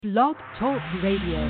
Blog Talk Radio.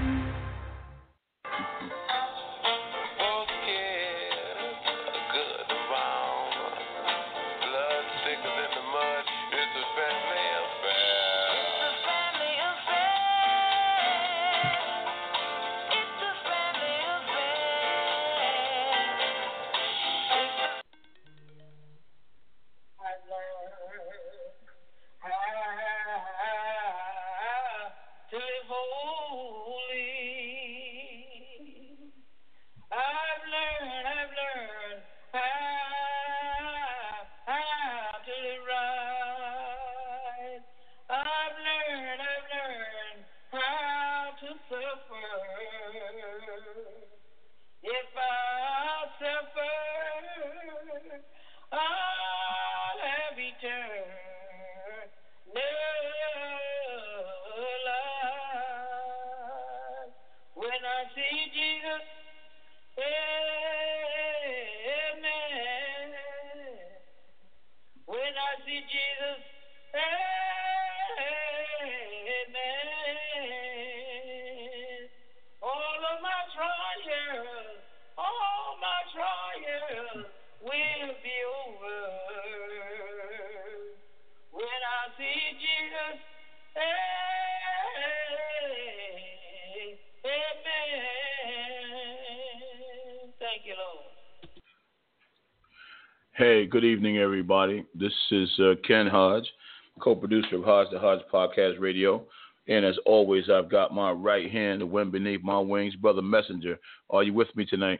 Hey, good evening, everybody. This is Ken Hodge, co-producer of Hodge the Hodge Podcast Radio. And as always, I've got my right hand, the wind beneath my wings, Brother Messenger. Are you with me tonight?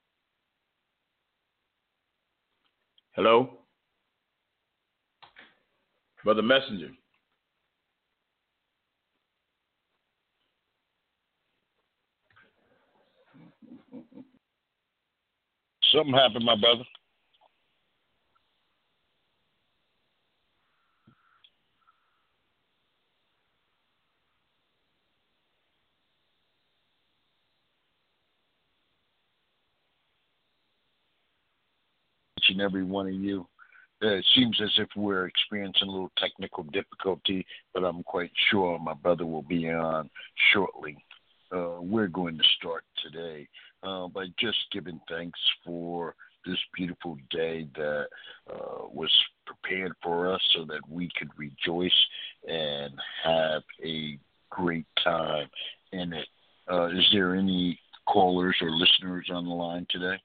Hello? Brother Messenger. Something happened, my brother. Each and every one of you. It seems as if we're experiencing a little technical difficulty, but I'm quite sure my brother will be on shortly. We're going to start today by just giving thanks for this beautiful day that was prepared for us so that we could rejoice and have a great time in it. Is there any callers or listeners on the line today?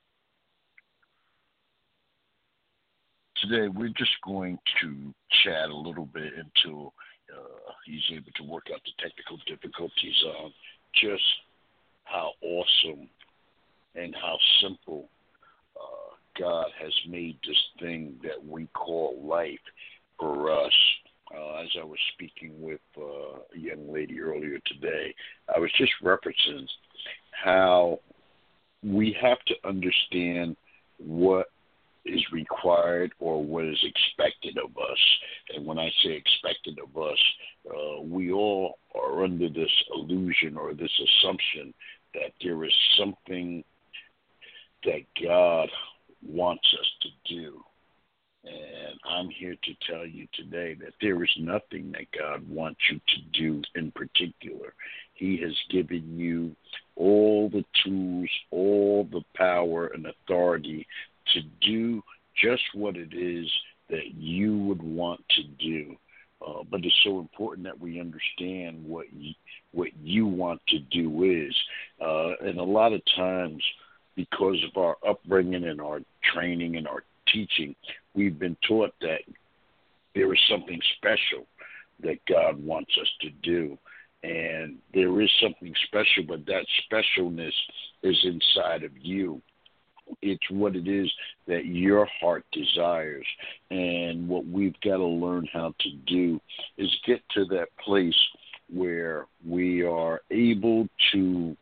Today, we're just going to chat a little bit until he's able to work out the technical difficulties on just how awesome and how simple God has made this thing that we call life for us. As I was speaking with a young lady earlier today, I was just referencing how we have to understand what is required or what is expected of us. And when I say expected of us, we all are under this illusion or this assumption that there is something that God wants us to do. And I'm here to tell you today that there is nothing that God wants you to do in particular. He has given you all the tools, all the power and authority to do just what it is that you would want to do. But it's so important that we understand what you want to do is. And a lot of times, because of our upbringing and our training and our teaching, we've been taught that there is something special that God wants us to do. And there is something special, but that specialness is inside of you. It's what it is that your heart desires. And what we've got to learn how to do is get to that place where we are able to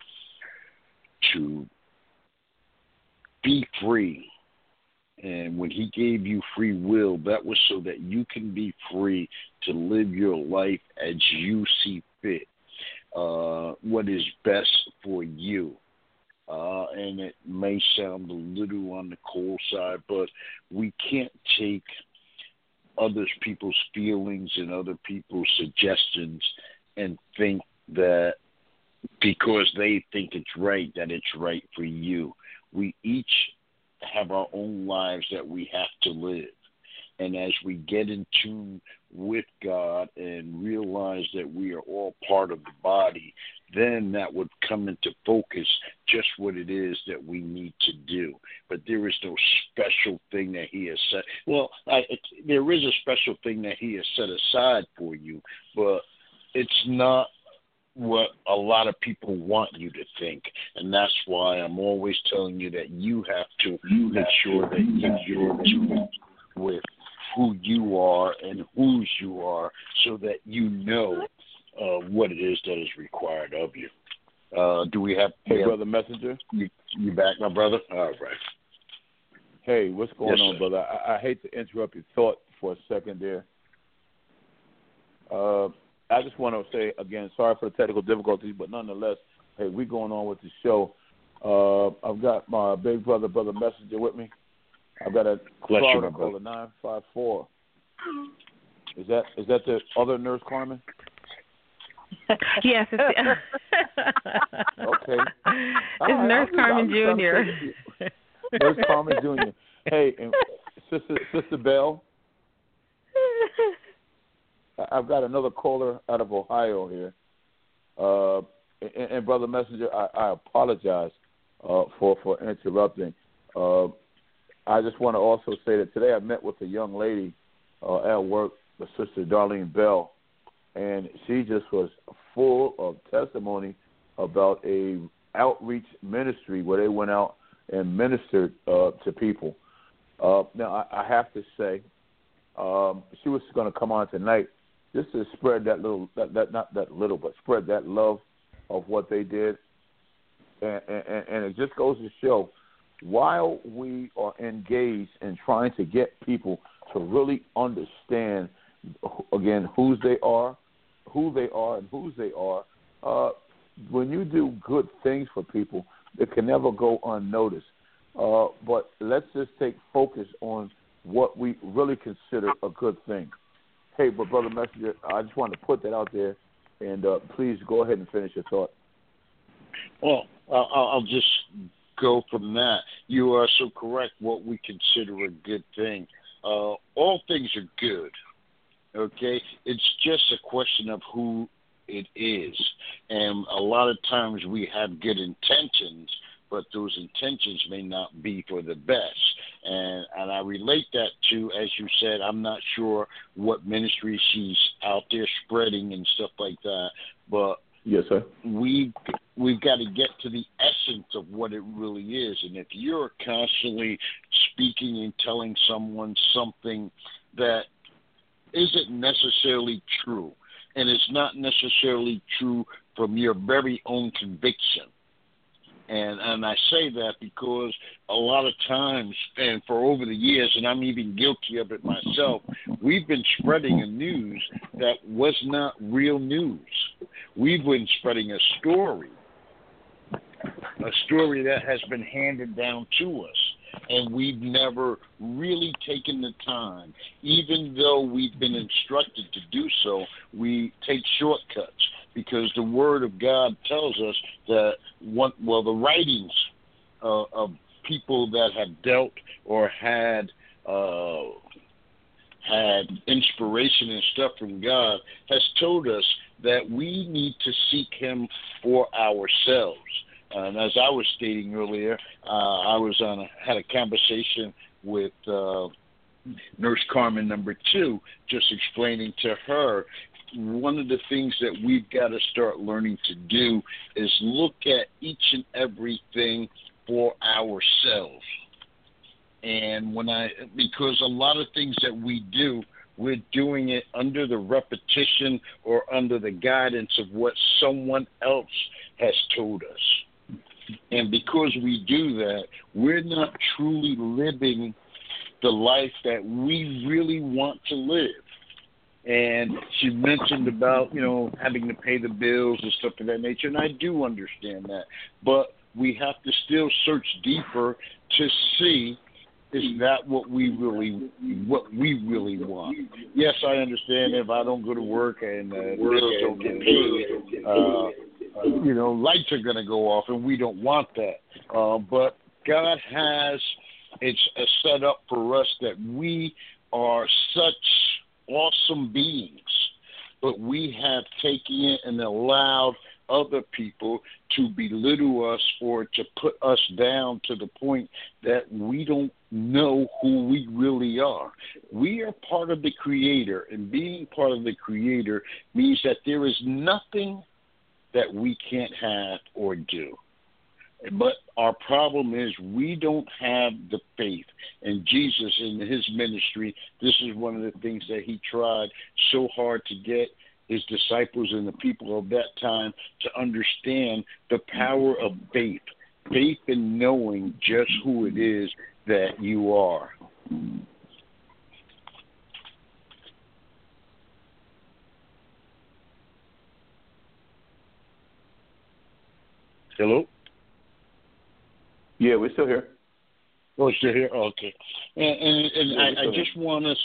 be free. And when he gave you free will, that was so that you can be free to live your life as you see fit, what is best for you. And it may sound a little on the cold side, but we can't take other people's feelings and other people's suggestions and think that because they think it's right, that it's right for you. We each have our own lives that we have to live. And as we get in tune with God and realize that we are all part of the body, then that would come into focus just what it is that we need to do. But there is no special thing that he has set. Well, there is a special thing that he has set aside for you, but it's not what a lot of people want you to think. And that's why I'm always telling you that you have to make sure that you're in tune with who you are and whose you are, so that you know what it is that is required of you. Do we have... Hey, Brother Messenger? You back, my brother? All right. Hey, what's going on, sir. brother? I hate to interrupt your thought for a second there. I just want to say, again, sorry for the technical difficulties, but nonetheless, hey, we're going on with the show. I've got my big brother, Brother Messenger, with me. I've got a Florida caller, 954. Is that the other Nurse Carmen? Yes. It's Okay. It's Nurse Carmen Jr. Nurse Carmen Jr. Hey, and Sister Bell. I've got another caller out of Ohio here. And Brother Messenger, I apologize for interrupting. I just want to also say that today I met with a young lady at work, the Sister Darlene Bell, and she just was full of testimony about a outreach ministry where they went out and ministered to people. Now, I have to say, she was going to come on tonight just to spread that spread that love of what they did. And it just goes to show, while we are engaged in trying to get people to really understand, again, who they are, and whose they are, when you do good things for people, it can never go unnoticed. But let's just take focus on what we really consider a good thing. Hey, but Brother Messenger, I just wanted to put that out there, and please go ahead and finish your thought. Well, I'll just go from that. You are so correct. What we consider a good thing. All things are good. Okay? It's just a question of who it is. And a lot of times we have good intentions, but those intentions may not be for the best. And I relate that to, as you said, I'm not sure what ministry she's out there spreading and stuff like that, but yes, sir. We've got to get to the essence of what it really is. And if you're constantly speaking and telling someone something that isn't necessarily true, and it's not necessarily true from your very own conviction. And I say that because a lot of times, and for over the years, and I'm even guilty of it myself, we've been spreading a news that was not real news. We've been spreading a story that has been handed down to us, and we've never really taken the time. Even though we've been instructed to do so, we take shortcuts, because the Word of God tells us that the writings of people that have dealt or had inspiration and stuff from God has told us that we need to seek Him for ourselves. And as I was stating earlier, I had a conversation with Nurse Carmen number 2, just explaining to her, one of the things that we've got to start learning to do is look at each and everything for ourselves. And because a lot of things that we do, we're doing it under the repetition or under the guidance of what someone else has told us. And because we do that, we're not truly living the life that we really want to live. And she mentioned about, having to pay the bills and stuff of that nature, and I do understand that. But we have to still search deeper to see is that what we really want? Yes, I understand if I don't go to work and bills don't get paid, lights are going to go off, and we don't want that. But God has it's set up for us that we are such awesome beings, but we have taken it and allowed other people to belittle us or to put us down to the point that we don't know who we really are. We are part of the Creator, and being part of the Creator means that there is nothing that we can't have or do. But our problem is we don't have the faith. And Jesus, in his ministry, this is one of the things that he tried so hard to get his disciples and the people of that time to understand the power of faith. Faith in knowing just who it is that you are. Hello? Yeah, we're still here. Oh, still here? Oh, okay. And I just want us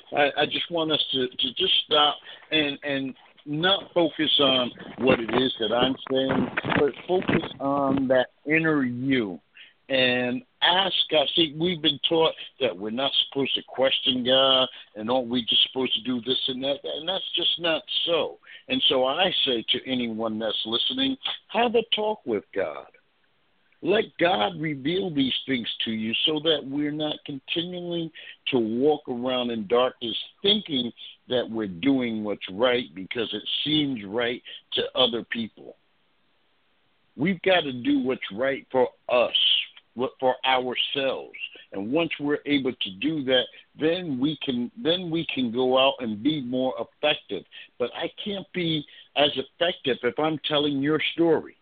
to just stop and not focus on what it is that I'm saying, but focus on that inner you and ask God. See, we've been taught that we're not supposed to question God and aren't we just supposed to do this and that, and that's just not so. And so I say to anyone that's listening, have a talk with God. Let God reveal these things to you so that we're not continuing to walk around in darkness thinking that we're doing what's right because it seems right to other people. We've got to do what's right for us, for ourselves. And once we're able to do that, then we can go out and be more effective. But I can't be as effective if I'm telling your story,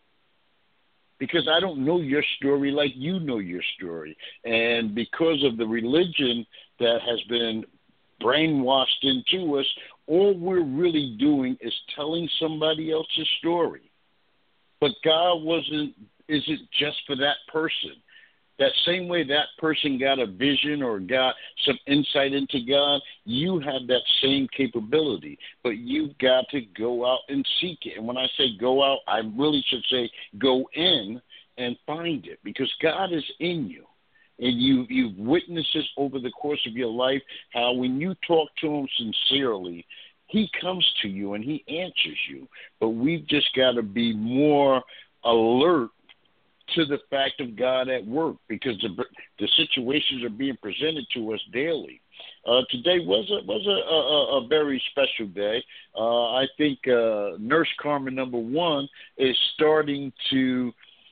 because I don't know your story like you know your story. And because of the religion that has been brainwashed into us, all we're really doing is telling somebody else's story. But God isn't just for that person. That same way that person got a vision or got some insight into God, you have that same capability. But you've got to go out and seek it. And when I say go out, I really should say go in and find it, because God is in you. And you've witnessed this over the course of your life, how when you talk to him sincerely, he comes to you and he answers you. But we've just got to be more alert to the fact of God at work, because the situations are being presented to us daily. Today was a very special day. I think Nurse Carmen #1 is starting to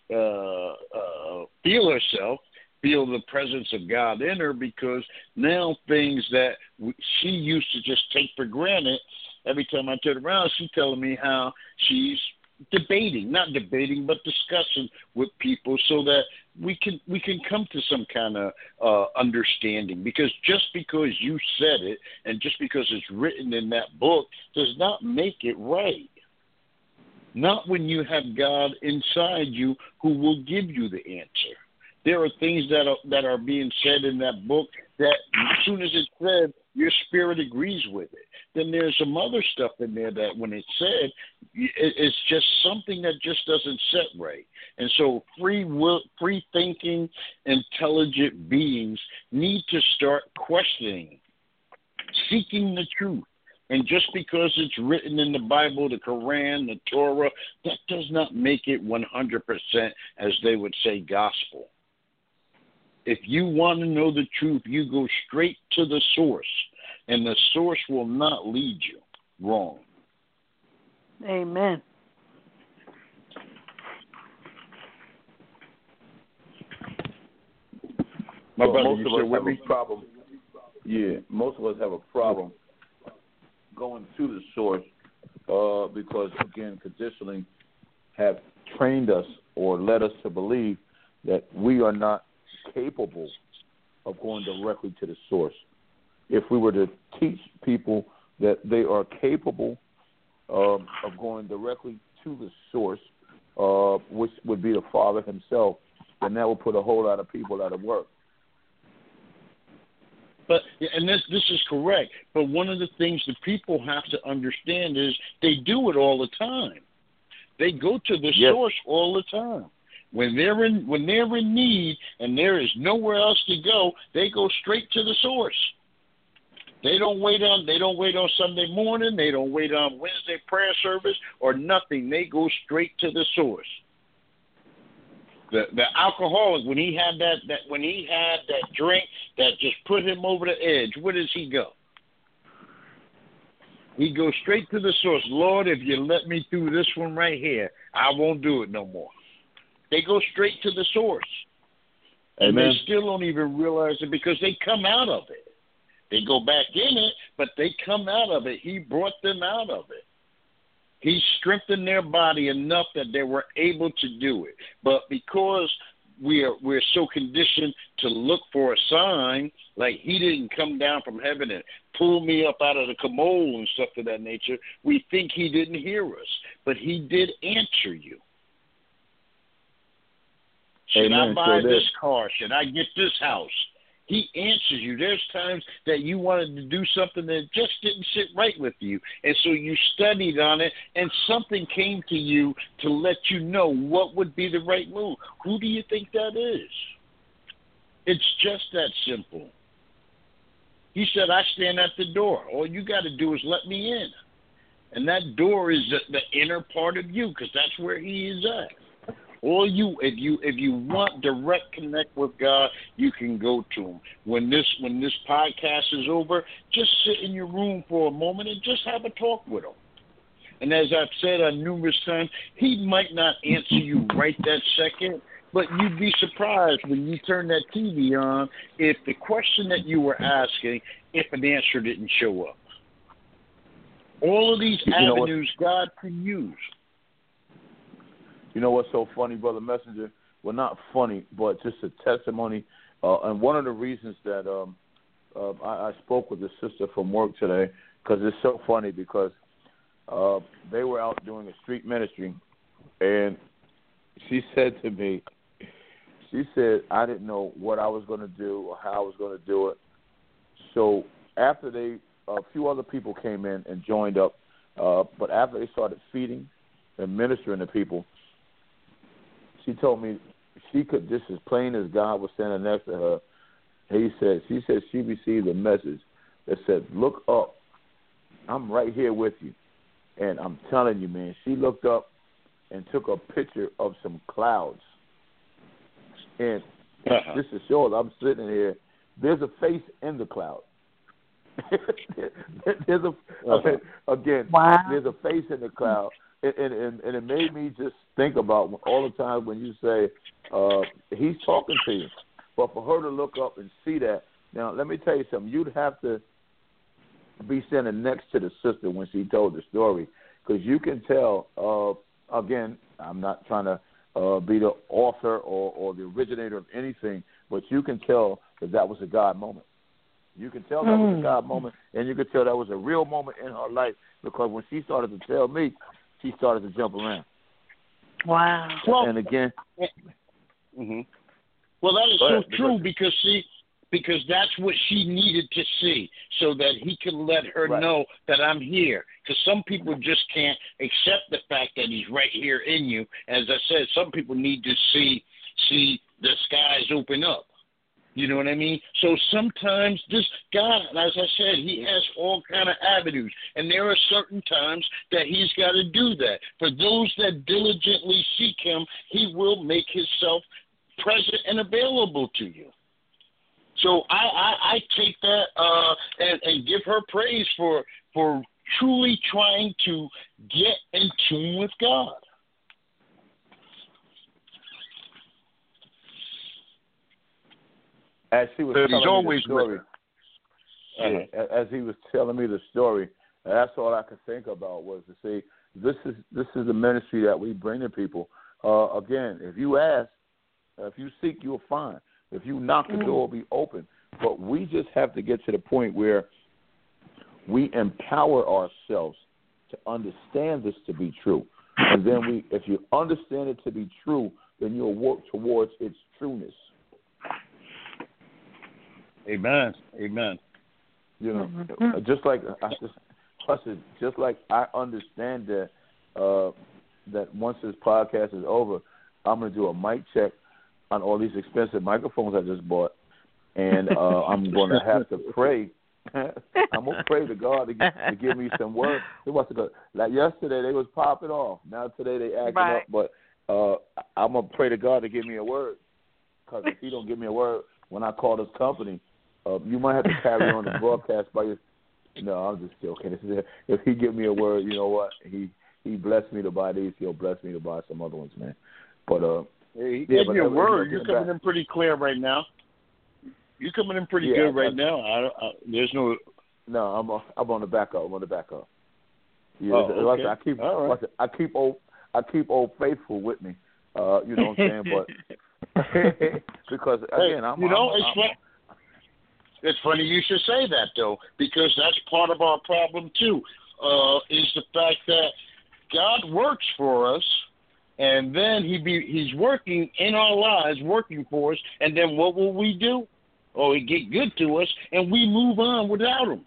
feel herself, feel the presence of God in her, because now things that she used to just take for granted, every time I turn around, she's telling me how she's not debating, but discussing with people so that we can come to some kind of understanding. Because just because you said it and just because it's written in that book does not make it right. Not when you have God inside you who will give you the answer. There are things that are being said in that book that as soon as it's said, your spirit agrees with it. Then there's some other stuff in there that when it's said, it's just something that just doesn't sit right. And so free thinking, intelligent beings need to start questioning, seeking the truth. And just because it's written in the Bible, the Quran, the Torah, that does not make it 100%, as they would say, gospel. If you want to know the truth, you go straight to the source, and the source will not lead you wrong. Amen. My brother, most of us have a problem. Yeah, most of us have a problem going to the source because, again, conditioning have trained us or led us to believe that we are not capable of going directly to the source. If we were to teach people that they are capable of going directly to the source, which would be the Father himself, then that would put a whole lot of people out of work. But and this is correct. But one of the things the people have to understand is they do it all the time. They go to the source all the time. When they're in need and there is nowhere else to go, they go straight to the source. They don't wait on Sunday morning. They don't wait on Wednesday prayer service or nothing. They go straight to the source. The alcoholic, when he had that drink that just put him over the edge, where does he go? He goes straight to the source. Lord, if you let me through this one right here, I won't do it no more. They go straight to the source. And They still don't even realize it because they come out of it. They go back in it, but they come out of it. He brought them out of it. He strengthened their body enough that they were able to do it. But because we're so conditioned to look for a sign, like he didn't come down from heaven and pull me up out of the commode and stuff of that nature, we think he didn't hear us. But he did answer you. Should I buy this car? Should I get this house? He answers you. There's times that you wanted to do something that just didn't sit right with you. And so you studied on it, and something came to you to let you know what would be the right move. Who do you think that is? It's just that simple. He said, I stand at the door. All you got to do is let me in. And that door is the inner part of you, because that's where he is at. If you want direct connect with God, you can go to him. When this podcast is over, just sit in your room for a moment and just have a talk with him. And as I've said on numerous times, he might not answer you right that second, but you'd be surprised when you turn that TV on if the question that you were asking, if an answer didn't show up. All of these avenues God can use. You know what's so funny, Brother Messenger? Well, not funny, but just a testimony. And one of the reasons that I spoke with the sister from work today, because it's so funny, because they were out doing a street ministry, and she said to me, I didn't know what I was going to do or how I was going to do it. So after a few other people came in and joined up, but after they started feeding and ministering to people, she told me she could, just as plain as God was standing next to her, she said she received a message that said, look up. I'm right here with you. And I'm telling you, man, she looked up and took a picture of some clouds. And just to show her, I'm sitting here, there's a face in the cloud. There's a face in the cloud. And it made me just think about all the time when you say he's talking to you. But for her to look up and see that, now let me tell you something. You'd have to be standing next to the sister when she told the story, because you can tell, again, I'm not trying to be the author or the originator of anything, but you can tell that was a God moment. You can tell that was a God moment, and you can tell that was a real moment in her life, because when she started to tell me, she started to jump around. Wow. Well, and again. Mm-hmm. Well, that is so true, because that's what she needed to see, so that he can let her know that I'm here. Because some people just can't accept the fact that he's right here in you. As I said, some people need to see the skies open up. You know what I mean? So sometimes this God, as I said, he has all kind of avenues. And there are certain times that he's got to do that. For those that diligently seek him, he will make himself present and available to you. So I take that and give her praise for truly trying to get in tune with God. As she was telling me the story, as he was telling me the story, that's all I could think about was to say, this is the ministry that we bring to people. Again, if you ask, if you seek, you'll find. If you knock, the door will be open. But we just have to get to the point where we empower ourselves to understand this to be true. And then if you understand it to be true, then you'll work towards its trueness. Amen. Amen. You know, just like I understand that that once this podcast is over, I'm going to do a mic check on all these expensive microphones I just bought, and I'm going to have to pray. I'm going to pray to God to give me some word. Like yesterday, they was popping off. Now today they acting up, but I'm going to pray to God to give me a word, because if he don't give me a word when I call this company, you might have to carry on the broadcast by your. No, I'm just joking. If he give me a word, you know what? He blessed me to buy these. He'll bless me to buy some other ones, man. But he gave me a word. You're coming in pretty clear right now. You're coming in pretty good right now. There's no. No, I'm on the backup. Yeah, okay. I keep Old Faithful with me. You know what I'm saying? But because again, it's funny you should say that, though, because that's part of our problem, too, is the fact that God works for us, and then he's working in our lives, working for us, and then what will we do? Oh, he get good to us, and we move on without him.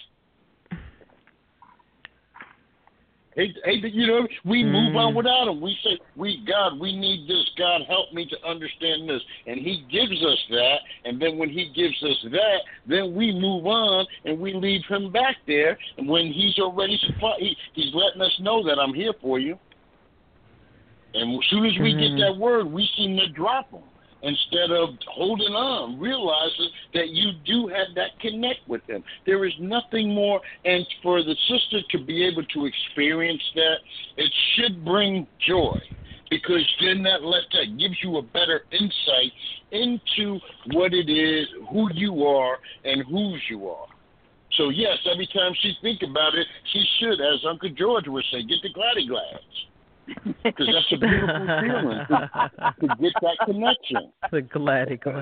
We move on without him. We say, God, we need this. God, help me to understand this. And he gives us that. And then when he gives us that, then we move on and we leave him back there. And when he's already supplied, he's letting us know that I'm here for you. And as soon as we get that word, we seem to drop him. Instead of holding on, realizing that you do have that connect with him. There is nothing more, and for the sister to be able to experience that, it should bring joy, because then that gives you a better insight into what it is, who you are, and whose you are. So yes, every time she think about it, she should, as Uncle George would say, get the gladdy glads. Because that's a beautiful feeling to get that connection. The gladdy glad.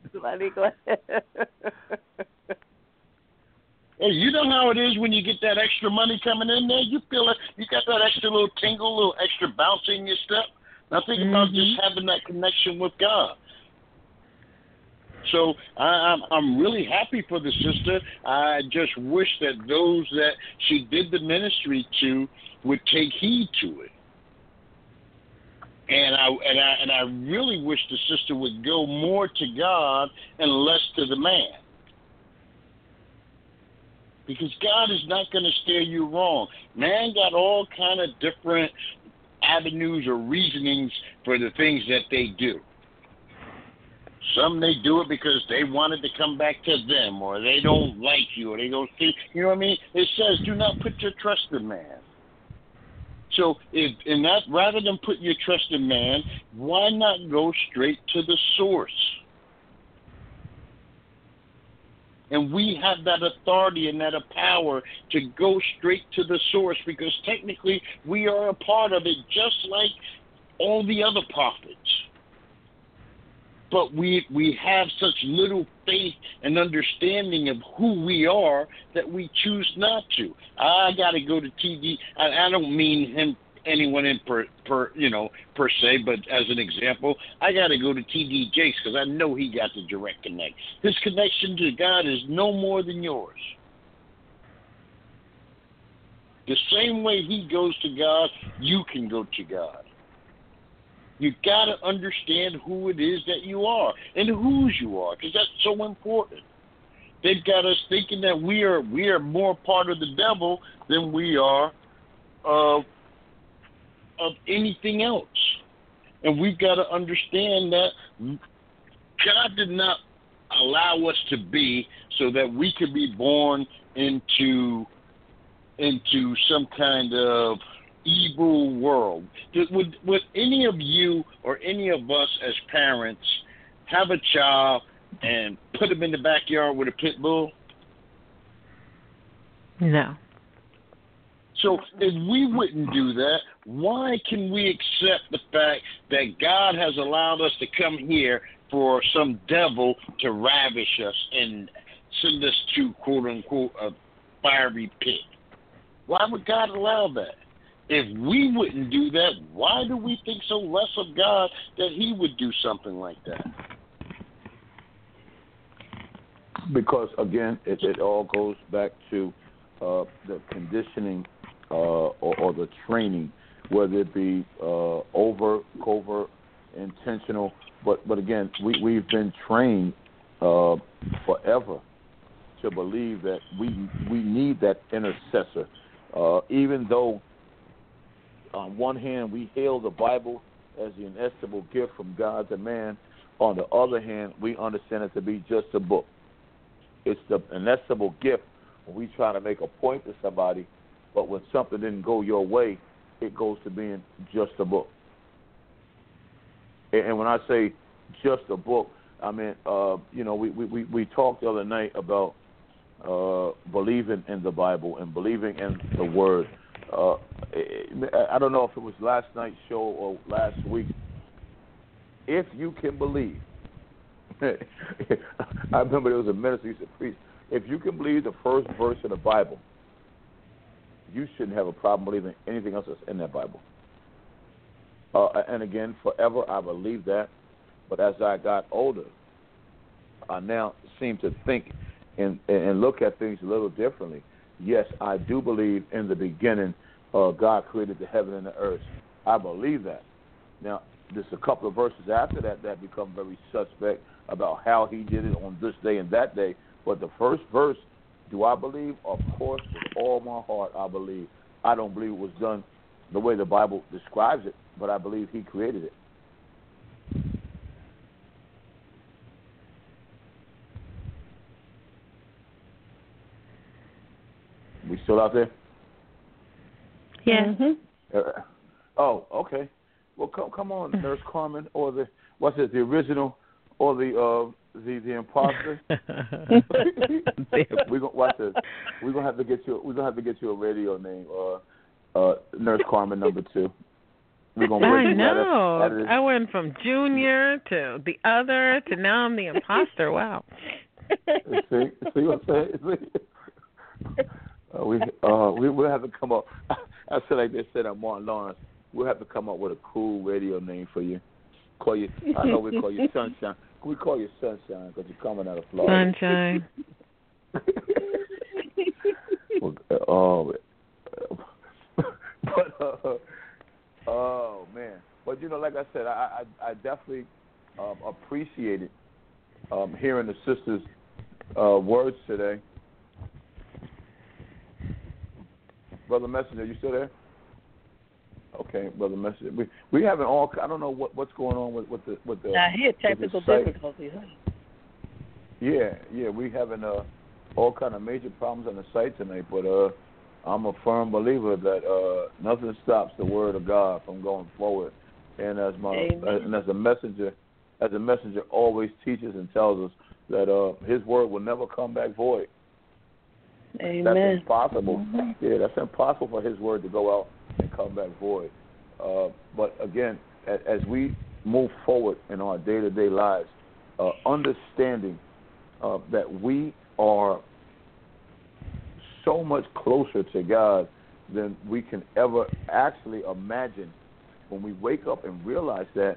Hey, you know how it is when you get that extra money coming in there? You feel it. You got that extra little tingle, little extra bounce in your step. Now think about just having that connection with God. So I'm really happy for the sister. I just wish that those that she did the ministry to would take heed to it. And I really wish the sister would go more to God and less to the man. Because God is not going to steer you wrong. Man got all kind of different avenues or reasonings for the things that they do. Some they do it because they wanted to come back to them, or they don't like you, or they don't see. You know what I mean? It says, do not put your trust in man. So, rather than put your trust in man, why not go straight to the source? And we have that authority and that power to go straight to the source, because technically we are a part of it, just like all the other prophets. But we have such little faith and understanding of who we are that we choose not to. I got to go to TD. I don't mean anyone in per se, but as an example, I got to go to TD Jakes because I know he got the direct connect. His connection to God is no more than yours. The same way he goes to God, you can go to God. You got to understand who it is that you are and whose you are, because that's so important. They've got us thinking that we are more part of the devil than we are of anything else. And we've got to understand that God did not allow us to be so that we could be born into some kind of evil world. Would any of you or any of us as parents have a child and put him in the backyard with a pit bull? No. So if we wouldn't do that, why can we accept the fact that God has allowed us to come here for some devil to ravish us and send us to, quote unquote, a fiery pit? Why would God allow that? If we wouldn't do that, why do we think so less of God that he would do something like that? Because, again, it all goes back to the conditioning or the training, whether it be overt, covert, intentional. But again, we've been trained forever to believe that we need that intercessor. Even though, on one hand, we hail the Bible as the inestimable gift from God to man, on the other hand, we understand it to be just a book. It's the inestimable gift when we try to make a point to somebody, but when something didn't go your way, it goes to being just a book. And when I say just a book, I mean, we talked the other night about believing in the Bible and believing in the Word. I don't know if it was last night's show or last week. If you can believe, I remember there was a minister who used to preach, if you can believe the first verse of the Bible, you shouldn't have a problem believing anything else that's in that Bible. And again, forever I believed that, but as I got older, I now seem to think and look at things a little differently. Yes, I do believe in the beginning God created the heaven and the earth. I believe that. Now, there's a couple of verses after that become very suspect about how he did it on this day and that day. But the first verse, do I believe? Of course, with all my heart, I believe. I don't believe it was done the way the Bible describes it, but I believe he created it. We still out there? Yeah. Mm-hmm. Oh, okay. Well, come on, Nurse Carmen, or the original, or the imposter. We're gonna watch this. We're gonna have to get you a radio name, Nurse Carmen #2. We're gonna I know. I went from Junior to the other to now I'm the imposter. Wow. See what I'm saying? We'll have to come up. I feel like they said at Martin Lawrence. We'll have to come up with a cool radio name for you. I know we call you Sunshine. We call you Sunshine because you're coming out of Florida. Sunshine. Oh man! But like I said, I definitely appreciated hearing the sisters' words today. Brother Messenger, you still there? Okay, Brother Messenger. We having all. I don't know what's going on with the. I hear technical difficulties. Yeah, we having all kind of major problems on the site tonight. But I'm a firm believer that nothing stops the word of God from going forward. And as a messenger always teaches and tells us that His word will never come back void. Amen. That's impossible. Mm-hmm. Yeah, that's impossible for His word to go out and come back void. But again, as we move forward in our day-to-day lives, understanding that we are so much closer to God than we can ever actually imagine. When we wake up and realize that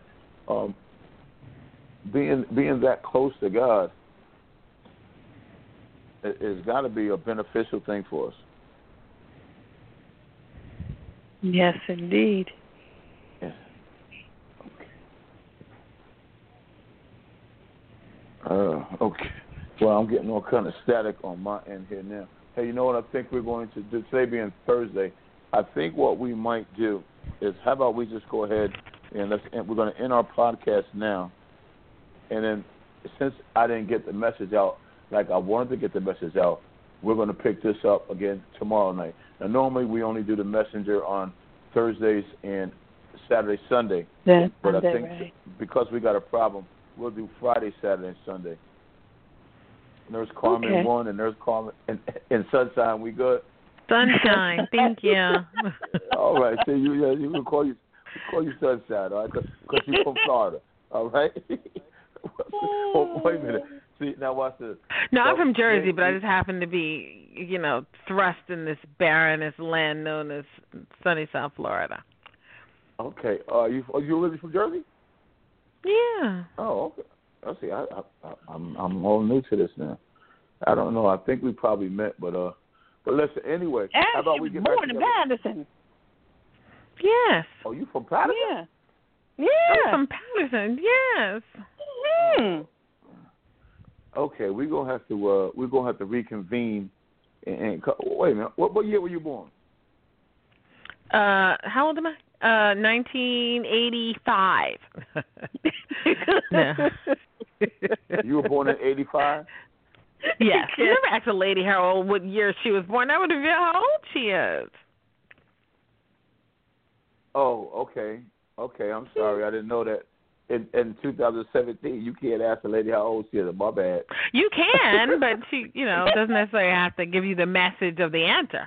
being that close to God it's got to be a beneficial thing for us. Yes, indeed. Yeah. Okay. Well, I'm getting all kind of static on my end here now. Hey, you know what I think we're going to do? Today being Thursday, I think what we might do is how about we just go ahead and we're going to end our podcast now. And then since I didn't get the message out like I wanted to get the message out, we're going to pick this up again tomorrow night. Now, normally we only do the messenger on Thursdays and Saturday, Sunday. Yeah, but Sunday, I think right. Because we got a problem, we'll do Friday, Saturday, and Sunday. Nurse Carmen 1 and Nurse Carmen and Sunshine. We good? Sunshine, thank you. All right. So you will call you Sunshine, all right? Because you're from Florida, all right? Wait a minute. See, now watch this. No, I'm from Jersey, but I just happen to be, thrust in this barrenest land known as sunny South Florida. Okay. Are you really from Jersey? Yeah. Oh, okay. I see. I'm all new to this now. I don't know. I think we probably met, but listen. Anyway, how about we get back born in together? Patterson. Yes. Oh, you from Patterson? Yeah. I'm Yeah. from Patterson. Yes. Okay, we're gonna have to reconvene. Wait a minute. What year were you born? How old am I? 1985. No. You were born in '85. Yes. You never asked a lady how old, what year she was born. I would have known how old she is. Oh, okay. Okay, I'm sorry. I didn't know that. In 2017, you can't ask a lady how old she is. My bad. You can, but she, doesn't necessarily have to give you the message of the answer.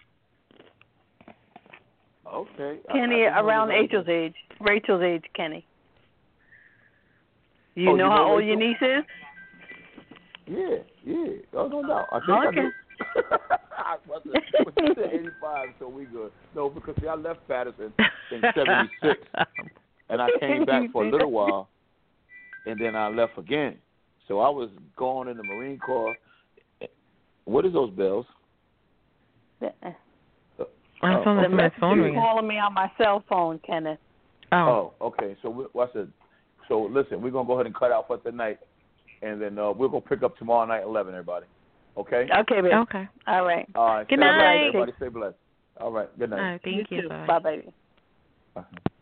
Okay. Kenny, around Rachel's age. Rachel's age, Kenny. You know how old your niece is? Yeah. Oh, no doubt. I think I do. But you said 85, so we good. No, because see, I left Patterson in '76, and I came back for a little while, and then I left again. So I was going in the Marine Corps. What is those bells? I'm from the phone ringing. Calling me on my cell phone, Kenneth. Oh, okay. So So listen, we're gonna go ahead and cut out for tonight, and then we're gonna pick up tomorrow night at 11. Everybody. Okay. Okay, baby. Okay. All right. Good night. Everybody stay blessed. All right. Good night. All right, thank you. Bye, baby. Uh-huh.